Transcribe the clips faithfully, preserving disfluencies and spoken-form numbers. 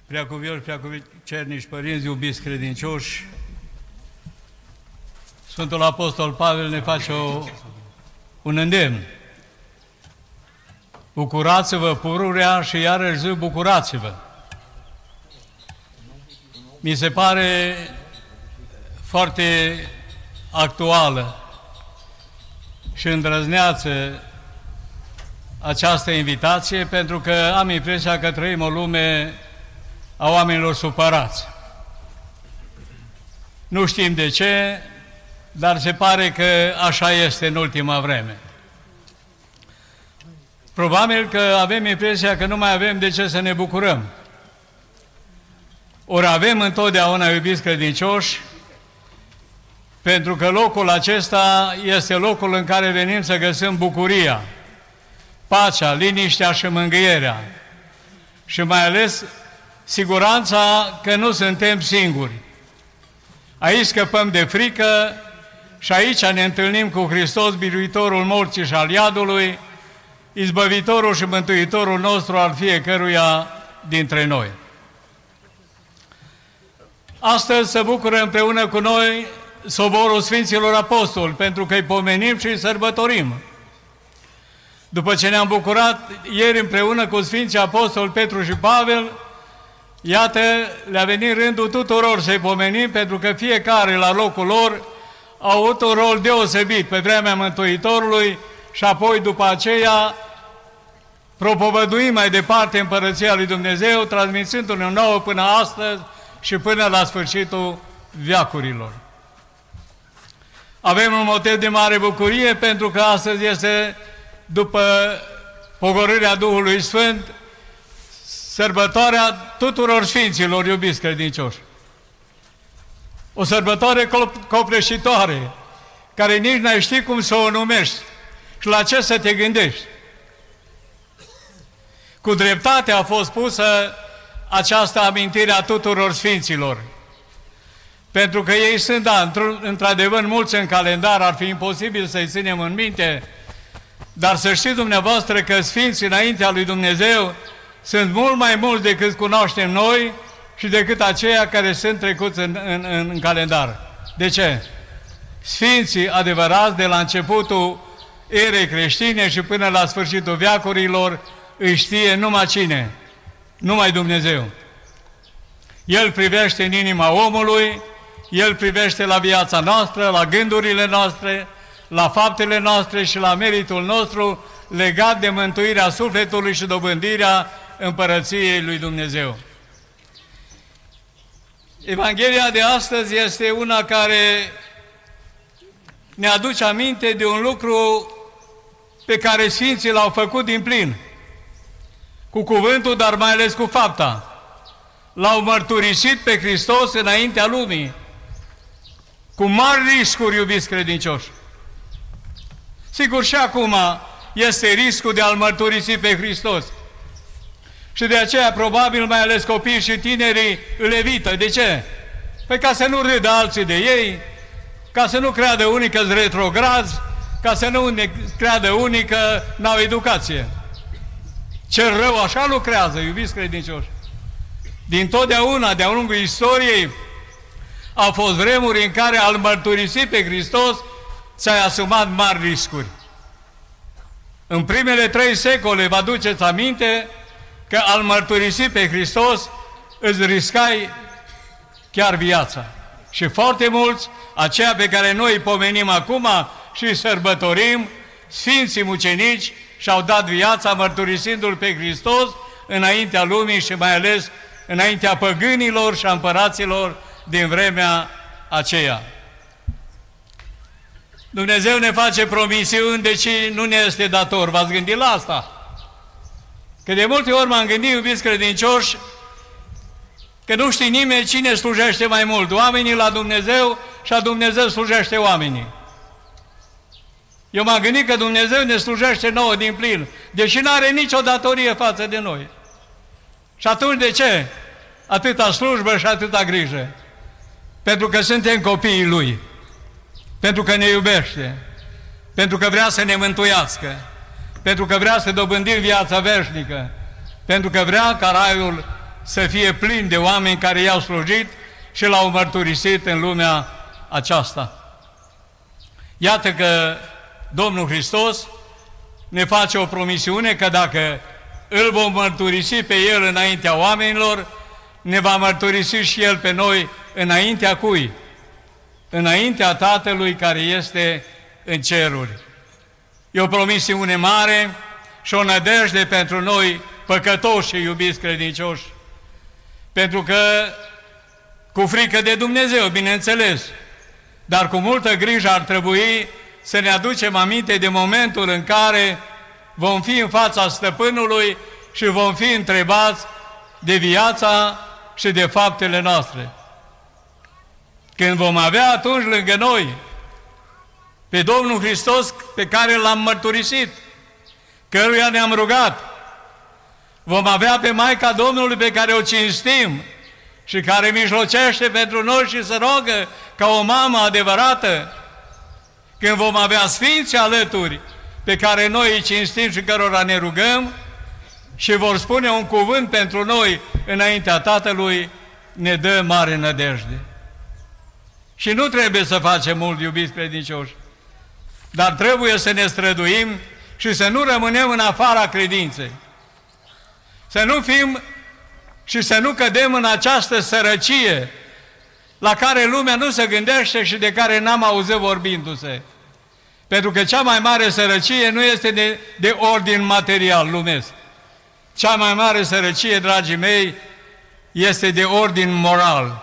Preacuvioși, preacucernici părinți, iubiți credincioși, Sfântul Apostol Pavel ne face o, un îndemn. Bucurați-vă pururea și iarăși zic bucurați-vă. Mi se pare foarte actuală și îndrăzneață această invitație, pentru că am impresia că trăim o lume a oamenilor supărați. Nu știm de ce, dar se pare că așa este în ultima vreme. Probabil că avem impresia că nu mai avem de ce să ne bucurăm. Ori avem întotdeauna, iubiți credincioși, pentru că locul acesta este locul în care venim să găsim bucuria, pacea, liniștea și mângâierea. Și mai ales siguranța că nu suntem singuri. Aici scăpăm de frică și aici ne întâlnim cu Hristos, biruitorul morții și al iadului, izbăvitorul și mântuitorul nostru al fiecăruia dintre noi. Astăzi se bucură împreună cu noi soborul Sfinților Apostoli, pentru că îi pomenim și îi sărbătorim. După ce ne-am bucurat ieri împreună cu Sfinții Apostoli Petru și Pavel, iată, le-a venit rândul tuturor să-i pomenim, pentru că fiecare la locul lor a avut un rol deosebit pe vremea Mântuitorului și apoi după aceea propovăduim mai departe Împărăția lui Dumnezeu, transmițându-ne nouă până astăzi și până la sfârșitul veacurilor. Avem un motiv de mare bucurie, pentru că astăzi este, după pogorârea Duhului Sfânt, sărbătoarea tuturor Sfinților, iubiți credincioși. O sărbătoare copleșitoare, care nici n-ai ști cum să o numești și la ce să te gândești. Cu dreptate a fost pusă această amintire a tuturor Sfinților, pentru că ei sunt, da, într-adevăr, mulți în calendar, ar fi imposibil să-i ținem în minte, dar să știți dumneavoastră că Sfinții înaintea lui Dumnezeu sunt mult mai mulți decât cunoaștem noi și decât aceia care sunt trecuți în, în, în calendar. De ce? Sfinții adevărați, de la începutul erei creștine și până la sfârșitul veacurilor, îi știe numai cine? Numai Dumnezeu. El privește în inima omului, El privește la viața noastră, la gândurile noastre, la faptele noastre și la meritul nostru legat de mântuirea sufletului și dobândirea Împărăției lui Dumnezeu. Evanghelia de astăzi este una care ne aduce aminte de un lucru pe care Sfinții l-au făcut din plin, cu cuvântul, dar mai ales cu fapta. L-au mărturisit pe Hristos înaintea lumii, cu mari riscuri, iubiți credincioși. Sigur, și acum este riscul de a-L mărturisi pe Hristos. Și de aceea, probabil, mai ales copiii și tinerii îl evită. De ce? Păi ca să nu râdă alții de ei, ca să nu creadă unii că-s retrograzi, ca să nu ne creadă unii că n-au educație. Cel rău așa lucrează, iubiți credincioși. Din totdeauna, de-a lungul istoriei, au fost vremuri în care al mărturisi pe Hristos ți-ai asumat mari riscuri. În primele trei secole, vă aduceți aminte că al mărturisi pe Hristos îți riscai chiar viața. Și foarte mulți, aceia pe care noi îi pomenim acum și îi sărbătorim, Sfinții mucenici, și-au dat viața mărturisindu-L pe Hristos înaintea lumii și mai ales înaintea păgânilor și a împăraților din vremea aceea. Dumnezeu ne face promisiuni, deci nu ne este dator. V-ați gândit la asta? Că de multe ori m-am gândit, iubiți credincioși, că nu știe nimeni cine slujește mai mult, oamenii la Dumnezeu și a Dumnezeu slujește oamenii. Eu m-am gândit că Dumnezeu ne slujește nouă din plin, deși nu are nicio datorie față de noi. Și atunci de ce? Atâta slujbă și atâta grijă. Pentru că suntem copiii Lui, pentru că ne iubește, pentru că vrea să ne mântuiască, pentru că vrea să dobândim viața veșnică, pentru că vrea ca raiul să fie plin de oameni care i-au slujit și l-au mărturisit în lumea aceasta. Iată că Domnul Hristos ne face o promisiune că dacă îl vom mărturisi pe El înaintea oamenilor, ne va mărturisi și El pe noi înaintea cui? Înaintea Tatălui care este în ceruri. E o promisiune mare și o nădejde pentru noi păcătoși și iubiți credincioși. Pentru că cu frică de Dumnezeu, bineînțeles, dar cu multă grijă ar trebui să ne aducem aminte de momentul în care vom fi în fața Stăpânului și vom fi întrebați de viața și de faptele noastre. Când vom avea atunci lângă noi pe Domnul Hristos pe care L-am mărturisit, căruia ne-am rugat, vom avea pe Maica Domnului pe care o cinstim și care mijlocește pentru noi și se rogă ca o mamă adevărată, când vom avea sfinți alături pe care noi îi cinstim și cărora ne rugăm și vor spune un cuvânt pentru noi înaintea Tatălui, ne dă mare nădejde. Și nu trebuie să facem mult, iubiți credincioși, dar trebuie să ne străduim și să nu rămânem în afara credinței. Să nu fim și să nu cădem în această sărăcie la care lumea nu se gândește și de care n-am auzit vorbindu-se. Pentru că cea mai mare sărăcie nu este de, de ordin material lumesc. Cea mai mare sărăcie, dragii mei, este de ordin moral.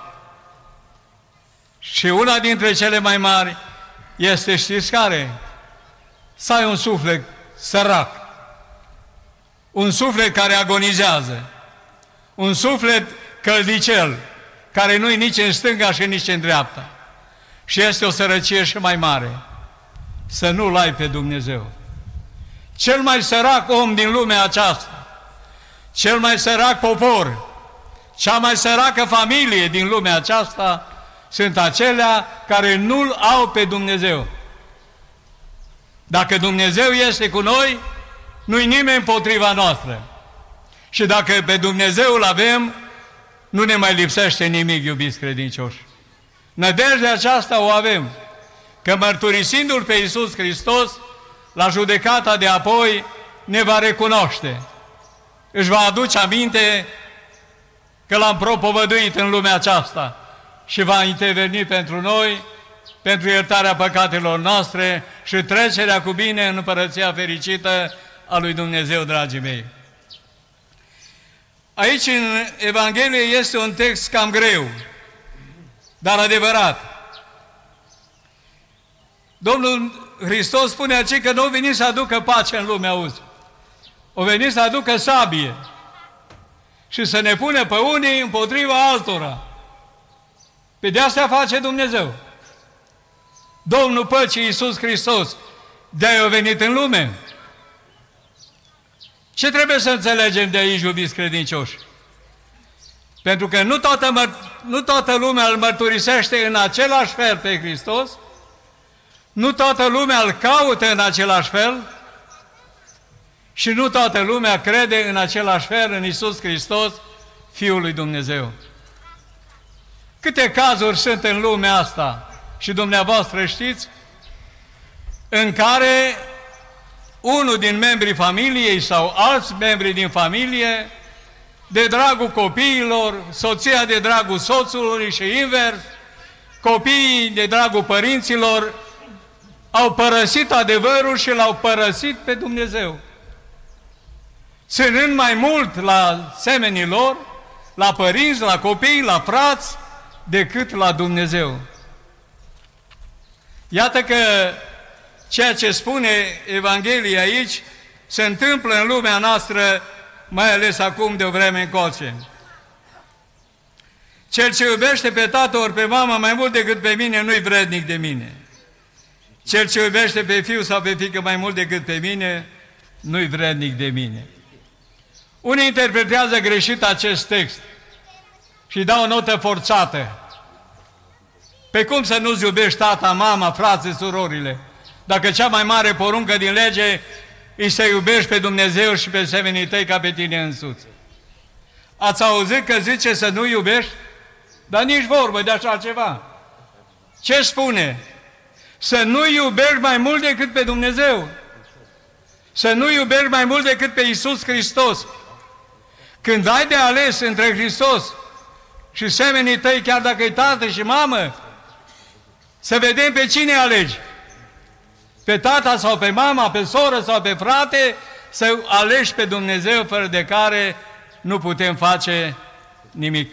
Și una dintre cele mai mari este, știți care? Să ai un suflet sărac, un suflet care agonizează, un suflet căldicel, care nu-i nici în stânga și nici în dreapta. Și este o sărăcie și mai mare, să nu-L ai pe Dumnezeu. Cel mai sărac om din lumea aceasta, cel mai sărac popor, cea mai săracă familie din lumea aceasta sunt acelea care nu-L au pe Dumnezeu. Dacă Dumnezeu este cu noi, nu-i nimeni împotriva noastră. Și dacă pe Dumnezeu îl avem, nu ne mai lipsește nimic, iubiți credincioși. Nădejdea aceasta o avem, că mărturisindu-L pe Iisus Hristos, la judecata de apoi ne va recunoaște. Își va aduce aminte că L-am propovăduit în lumea aceasta și va interveni pentru noi, pentru iertarea păcatelor noastre și trecerea cu bine în împărăția fericită a lui Dumnezeu, dragii mei. Aici, în Evanghelie, este un text cam greu, dar adevărat. Domnul Hristos spune aici că nu veni să aducă pace în lumea, auzi. O veni să aducă sabie și să ne pune pe unii împotriva altora. Pe de asta face Dumnezeu. Domnul Păcii, Iisus Hristos, de-aia a venit în lume. Ce trebuie să înțelegem de aici, iubiți credincioși? Pentru că nu toată, nu toată lumea îl mărturisește în același fel pe Hristos, nu toată lumea îl caută în același fel și nu toată lumea crede în același fel în Iisus Hristos, Fiul lui Dumnezeu. Câte cazuri sunt în lumea asta, și dumneavoastră știți, în care unul din membrii familiei sau alți membri din familie, de dragul copiilor, soția de dragul soțului și invers, copiii de dragul părinților, au părăsit adevărul și l-au părăsit pe Dumnezeu. Ținând mai mult la semenii lor, la părinți, la copii, la frați, decât la Dumnezeu. Iată că ceea ce spune Evanghelia aici se întâmplă în lumea noastră, mai ales acum de o vreme încoace. Cel ce iubește pe tată ori pe mamă mai mult decât pe mine, nu-i vrednic de mine. Cel ce iubește pe fiu sau pe fiică mai mult decât pe mine, nu-i vrednic de mine. Unii interpretează greșit acest text și dau o notă forțată. Pe cum să nu-ți iubești tata, mama, frații, surorile, dacă cea mai mare poruncă din lege îi să iubești pe Dumnezeu și pe semenii tăi ca pe tine însuți? Ați auzit că zice să nu iubești? Dar nici vorbă de așa ceva. Ce spune? Să nu iubești mai mult decât pe Dumnezeu. Să nu iubești mai mult decât pe Iisus Hristos. Când ai de ales între Hristos și semenii tăi, chiar dacă e tată și mamă, să vedem pe cine alegi. Pe tata sau pe mama, pe soră sau pe frate, să alegi pe Dumnezeu, fără de care nu putem face nimic.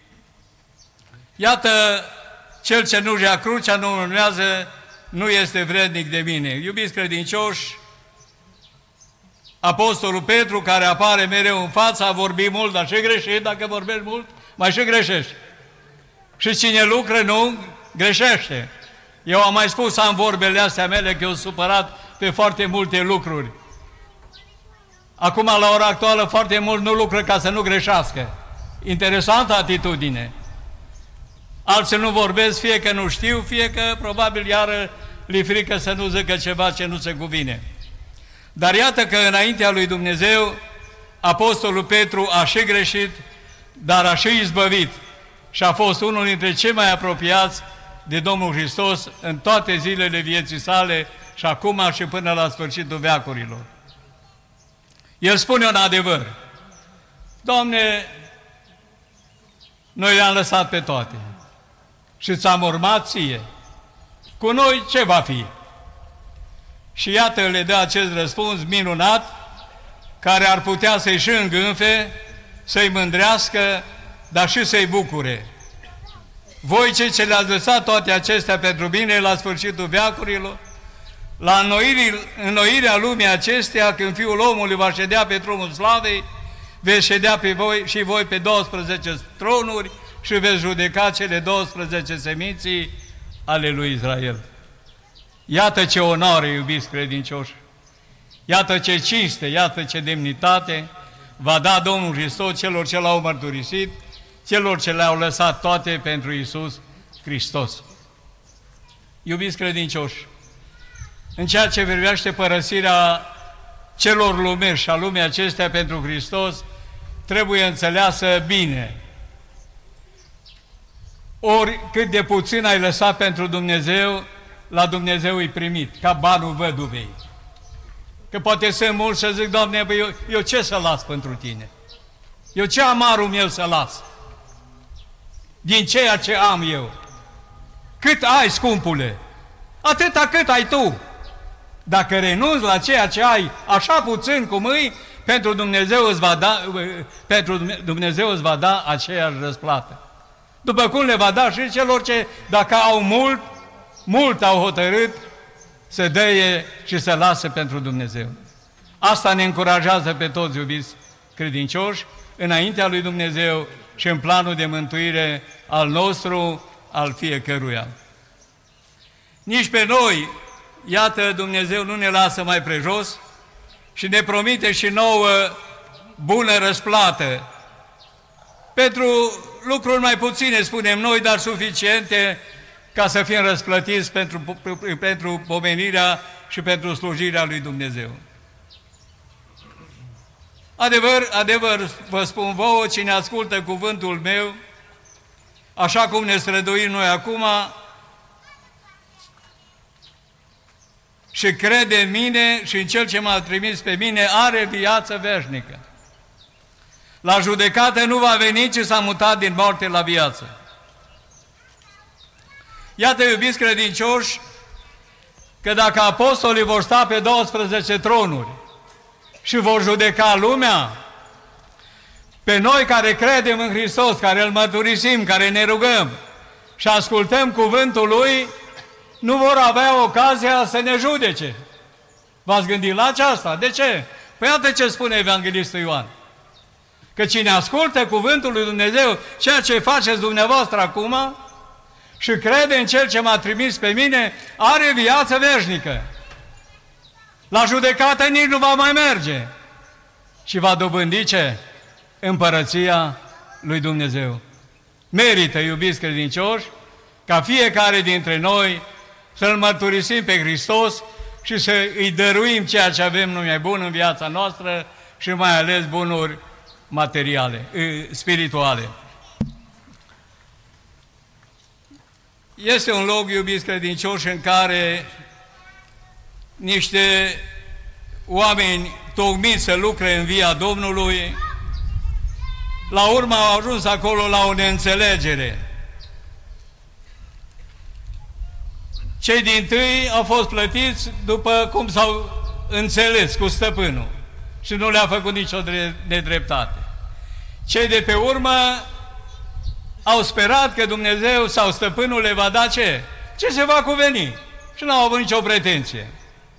Iată, cel ce nu-și ia crucea, nu urmează, nu este vrednic de mine. Iubiți credincioși, Apostolul Petru, care apare mereu în față, a vorbit mult, dar și greșit, dacă vorbești mult, mai și greșești. Și cine lucră, nu, greșește. Eu am mai spus, am vorbele astea mele, că eu sunt supărat pe foarte multe lucruri. Acum, la ora actuală, foarte mult nu lucră ca să nu greșească. Interesantă atitudine. Alții nu vorbesc, fie că nu știu, fie că probabil iară li frică să nu zică ceva ce nu se cuvine. Dar iată că înaintea lui Dumnezeu, Apostolul Petru a și greșit, dar a și izbăvit și a fost unul dintre cei mai apropiați de Domnul Hristos în toate zilele vieții sale și acum și până la sfârșitul veacurilor. El spune un adevăr: Doamne, noi le-am lăsat pe toate și ți-am urmat ție. Cu noi ce va fi? Și iată, le dă acest răspuns minunat, care ar putea să-i și îngânfe, să-i mândrească, dar și să-i bucure. Voi cei ce le-ați lăsat toate acestea pentru bine la sfârșitul veacurilor, la înnoirea lumii acesteia, când Fiul omului va ședea pe tronul slavei, veți ședea pe voi și voi pe douăsprezece tronuri și veți judeca cele douăsprezece seminții ale lui Israel. Iată ce onoare, iubiți credincioși! Iată ce cinste, iată ce demnitate va da Domnul Hristos celor ce l-au mărturisit, celor ce le-au lăsat toate pentru Iisus Hristos. Iubiți credincioși, în ceea ce privește părăsirea celor lumești și a lumii acestea pentru Hristos, trebuie înțeleasă bine. Ori cât de puțin ai lăsat pentru Dumnezeu, la Dumnezeu îi primit, ca banul văduvei. Că poate sunt mulți să zic, Doamne, bă, eu, eu ce să las pentru Tine? Eu ce amarul meu să las? Din ceea ce am eu. Cât ai, scumpule? Atâta cât ai tu. Dacă renunți la ceea ce ai, așa puțin cum îi, pentru Dumnezeu îți va da, pentru Dumnezeu îți va da aceeași răsplată. După cum le va da și celor ce, dacă au mult, mult au hotărât să dăie și să lasă pentru Dumnezeu. Asta ne încurajează pe toți, iubiți credincioși, înaintea lui Dumnezeu și în planul de mântuire al nostru, al fiecăruia. Nici pe noi, iată, Dumnezeu nu ne lasă mai prejos și ne promite și nouă bună răsplată. Pentru lucruri mai puține, spunem noi, dar suficiente ca să fim răsplătiți pentru, pentru pomenirea și pentru slujirea lui Dumnezeu. Adevăr, adevăr, vă spun vouă, cine ascultă cuvântul meu, așa cum ne străduim noi acum, și crede în mine și în Cel ce m-a trimis pe mine, are viață veșnică. La judecată nu va veni, ci s-a mutat din moarte la viață. Iată, iubiți credincioși, că dacă apostolii vor sta pe douăsprezece tronuri și vor judeca lumea, pe noi care credem în Hristos, care îl mărturisim, care ne rugăm și ascultăm cuvântul Lui, nu vor avea ocazia să ne judece. V-ați gândit la aceasta? De ce? Păi iată ce spune Evanghelistul Ioan. Că cine ascultă cuvântul lui Dumnezeu, ceea ce faceți dumneavoastră acum, și crede în Cel ce m-a trimis pe mine, are viață veșnică. La judecată nici nu va mai merge. Și va dobândi ce? Împărăția lui Dumnezeu. Merită, iubiți credincioși, ca fiecare dintre noi să-L mărturisim pe Hristos și să îi dăruim ceea ce avem noi mai bun în viața noastră și mai ales bunuri materiale, spirituale. Este un loc, iubiți credincioși, în care niște oameni tocmiți să lucre în via Domnului, la urmă au ajuns acolo la o neînțelegere. Cei dintâi au fost plătiți după cum s-au înțeles cu stăpânul și nu le-a făcut nicio nedreptate. Cei de pe urmă au sperat că Dumnezeu sau stăpânul le va da ce? Ce se va cuveni? Și n-au avut nicio pretenție.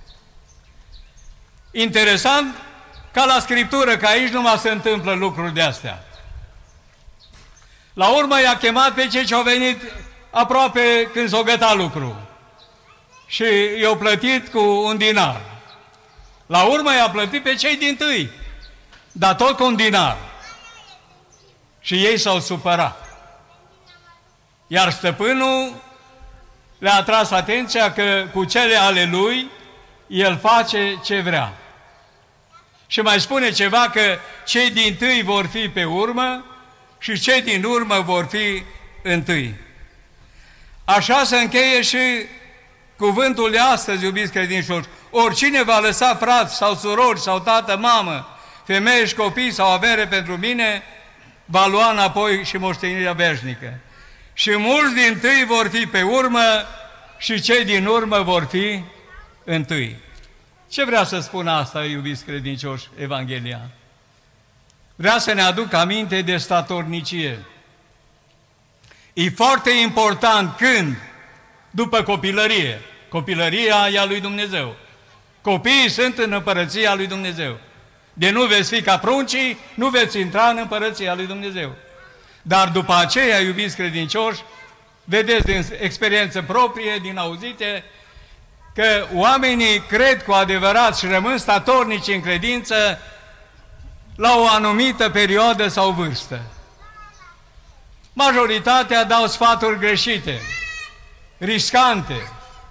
Interesant ca la Scriptură, că aici nu mai se întâmplă lucruri de-astea. La urmă i-a chemat pe cei ce au venit aproape când s-o găta lucru și i-au plătit cu un dinar. La urmă i-a plătit pe cei dintâi, dar tot cu un dinar. Și ei s-au supărat. Iar stăpânul le-a atras atenția că cu cele ale lui el face ce vrea. Și mai spune ceva, că cei dintâi vor fi pe urmă și cei din urmă vor fi întâi. Așa se încheie și cuvântul de astăzi, iubiți credincioși. Oricine va lăsa frați sau surori sau tată, mamă, femeie și copii sau avere pentru mine, va lua înapoi și moștenirea veșnică. Și mulți dintâi vor fi pe urmă și cei din urmă vor fi întâi. Ce vrea să spună asta, iubiți credincioși, Evanghelia? Vrea să ne aduc aminte de statornicie. E foarte important când, după copilărie, copilăria e a lui Dumnezeu. Copiii sunt în împărăția lui Dumnezeu. De nu veți fi ca pruncii, nu veți intra în împărăția lui Dumnezeu. Dar după aceea, iubiți credincioși, vedeți din experiență proprie, din auzite, că oamenii cred cu adevărat și rămân statornici în credință la o anumită perioadă sau vârstă. Majoritatea dau sfaturi greșite, riscante.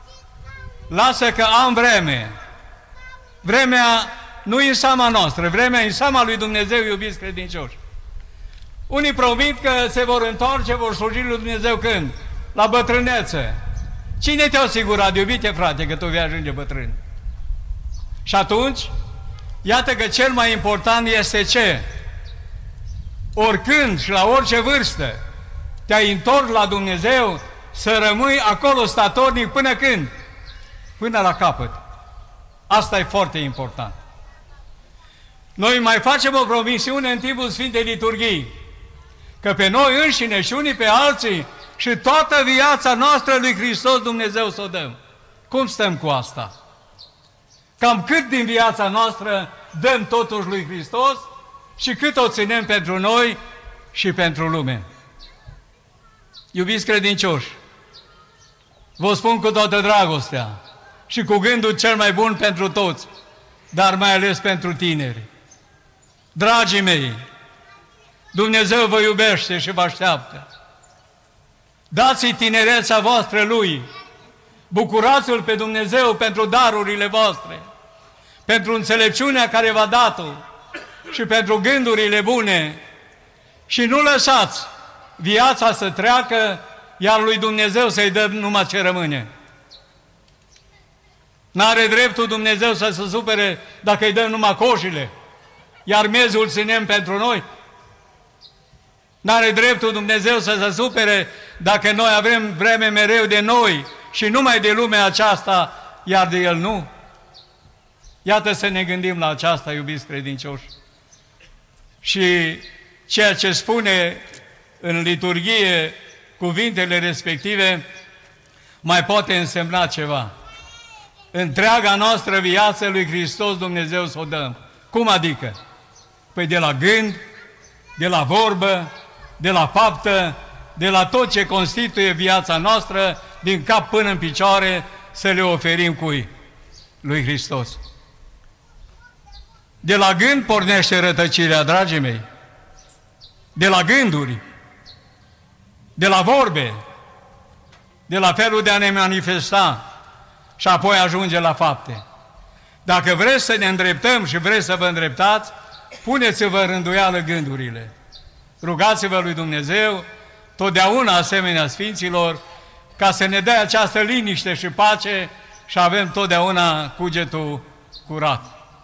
Lasă că am vreme. Vremea nu e în seama noastră, vremea e în seama lui Dumnezeu, iubiți credincioși. Unii promit că se vor întoarce, vor sluji lui Dumnezeu când? La bătrânețe. Cine te-a asigurat, iubite frate, că tu vei ajunge bătrân? Și atunci, iată că cel mai important este ce? Oricând și la orice vârstă te-ai întors la Dumnezeu, să rămâi acolo statornic până când? Până la capăt. Asta e foarte important. Noi mai facem o promisiune în timpul Sfintei Liturghii, că pe noi înșine și unii pe alții și toată viața noastră lui Hristos Dumnezeu să o dăm. Cum stăm cu asta? Cam cât din viața noastră dăm totuși lui Hristos și cât o ținem pentru noi și pentru lume? Iubiți credincioși, vă spun cu toată dragostea și cu gândul cel mai bun pentru toți, dar mai ales pentru tineri. Dragii mei, Dumnezeu vă iubește și vă așteaptă. Dați-i tinerețea voastră Lui. Bucurați-L pe Dumnezeu pentru darurile voastre, pentru înțelepciunea care v-a dat-o și pentru gândurile bune. Și nu lăsați viața să treacă, iar lui Dumnezeu să-i dăm numai ce rămâne. N-are dreptul Dumnezeu să se supere dacă îi dăm numai coșile, iar mezul ținem pentru noi. N-are dreptul Dumnezeu să se supere dacă noi avem vreme mereu de noi și numai de lumea aceasta, iar de El nu. Iată să ne gândim la aceasta, iubiți credincioși. Și ceea ce spune în liturghie cuvintele respective mai poate însemna ceva. Întreaga noastră viață lui Hristos Dumnezeu să o dăm. Cum adică? Păi de la gând, de la vorbă, de la faptă, de la tot ce constituie viața noastră, din cap până în picioare, să le oferim cui? Lui Hristos. De la gând pornește rătăcirea, dragii mei. De la gânduri, de la vorbe, de la felul de a ne manifesta și apoi ajunge la fapte. Dacă vreți să ne îndreptăm și vreți să vă îndreptați, puneți-vă în rânduială gândurile. Rugați-vă lui Dumnezeu, totdeauna asemenea Sfinților, ca să ne dea această liniște și pace și avem totdeauna cugetul curat.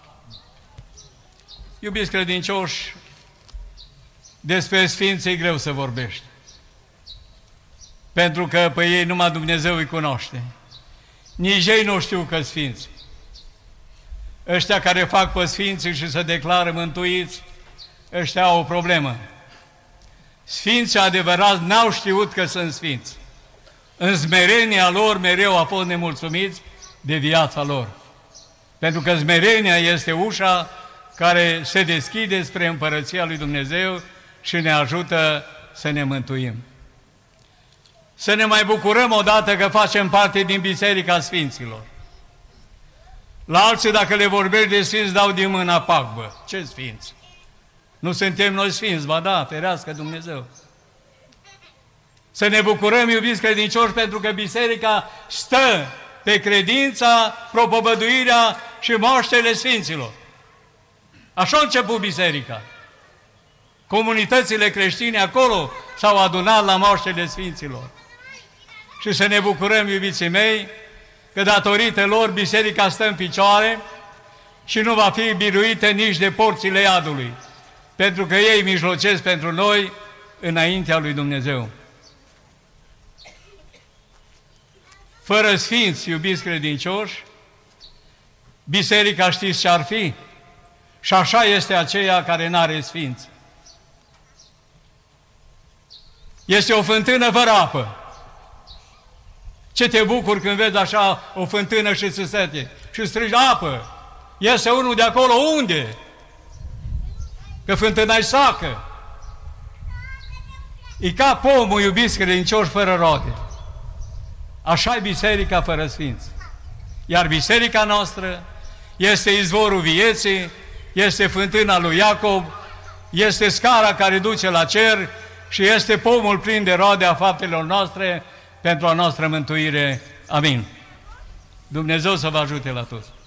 Iubiți credincioși, despre Sfinți e greu să vorbești, pentru că pe ei numai Dumnezeu îi cunoaște. Nici ei nu știu că Sfinți. Ăștia care fac pe Sfinții și se declară mântuiți, ăștia au o problemă. Sfinții adevărați n-au știut că sunt Sfinți. În smerenia lor mereu a fost nemulțumiți de viața lor. Pentru că smerenia este ușa care se deschide spre Împărăția lui Dumnezeu și ne ajută să ne mântuim. Să ne mai bucurăm odată că facem parte din Biserica Sfinților. La alții, dacă le vorbești de Sfinți, dau din mâna pagbă. Ce Sfinți? Nu suntem noi Sfinți? Ba da, ferească Dumnezeu. Să ne bucurăm, iubiți credincioși, pentru că Biserica stă pe credința, propovăduirea și moaștele Sfinților. Așa a început Biserica. Comunitățile creștine acolo s-au adunat la moaștele Sfinților. Și să ne bucurăm, iubiții mei, că datorită lor Biserica stă în picioare și nu va fi biruită nici de porțile iadului, pentru că ei mijlocesc pentru noi înaintea lui Dumnezeu. Fără Sfinți, iubiți credincioși, Biserica știți ce ar fi? Și așa este aceea care n-are Sfinți. Este o fântână fără apă. Ce te bucuri când vezi așa o fântână și îți sete și strigi apă. Iese unul de acolo, unde? Că fântâna-i sacă. E ca pomul, iubiți credincioși, fără roade. Așa e Biserica fără Sfinți. Iar Biserica noastră este izvorul vieții, este fântâna lui Iacob, este scara care duce la cer și este pomul plin de roade a faptelor noastre pentru a noastră mântuire. Amin. Dumnezeu să vă ajute la toți.